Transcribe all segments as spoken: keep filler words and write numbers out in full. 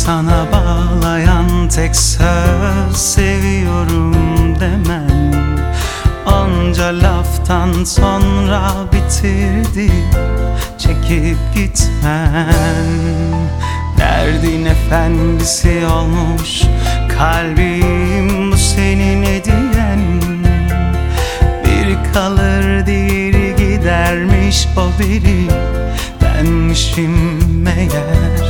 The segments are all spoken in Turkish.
sana bağlayan tek söz seviyorum demen. Onca laftan sonra bitirdi çekip gitmen. Derdin efendisi olmuş kalbim bu senin hediyen. Biri kalır diğeri gidermiş, o biri benmişim meğer.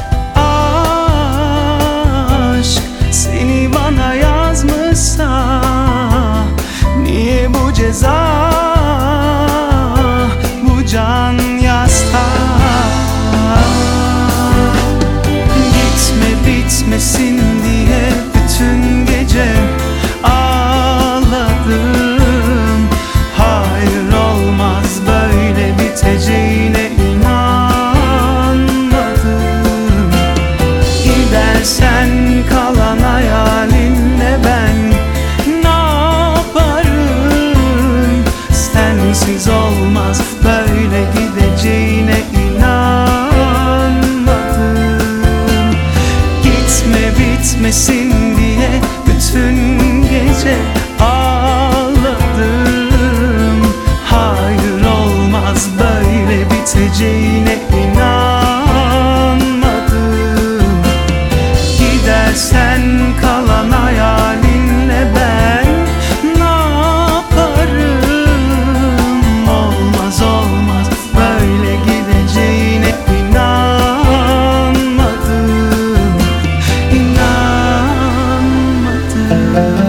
Aşk seni bana yazmışsa niye bu ceza, bu can yasta? Gitme bitmesin diye bütün gece ağladım. Hayır olmaz böyle biteceğine inanmadım. Gidersen kalan hayalinle ben ne yaparım? Sensiz olmaz böyle gideceğine inanmadım. Gitme bitmesin diye bütün gece ağladım. Hayır olmaz böyle biteceğine inanmadım. Gidersen kalan hayalinle ben ne yaparım? Olmaz olmaz böyle gideceğine inanmadım. İnanmadım.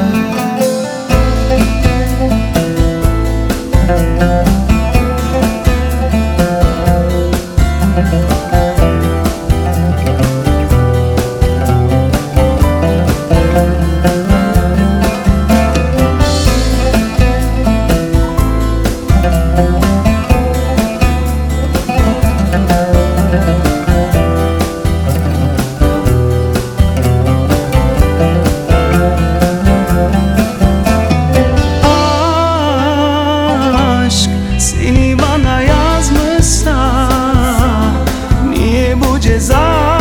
Seni bana yazmışsa niye bu ceza,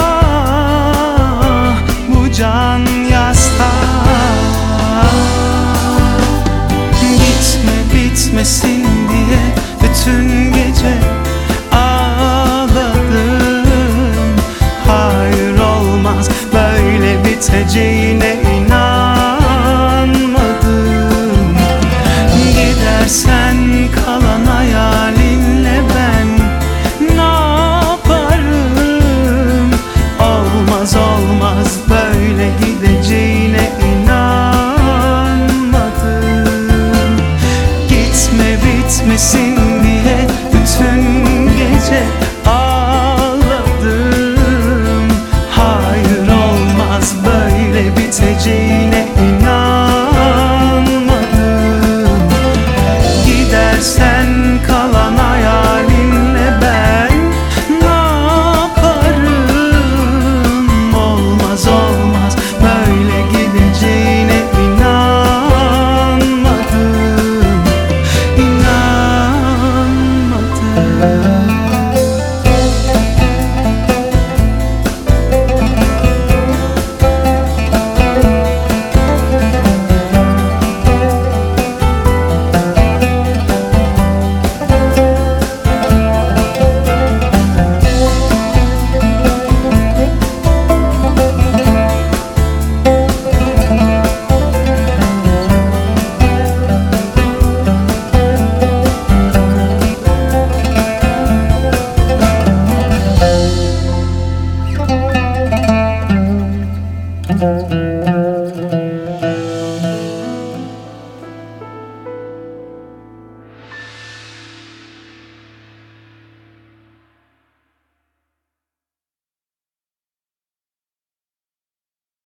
bu can yasta? Gitme bitmesin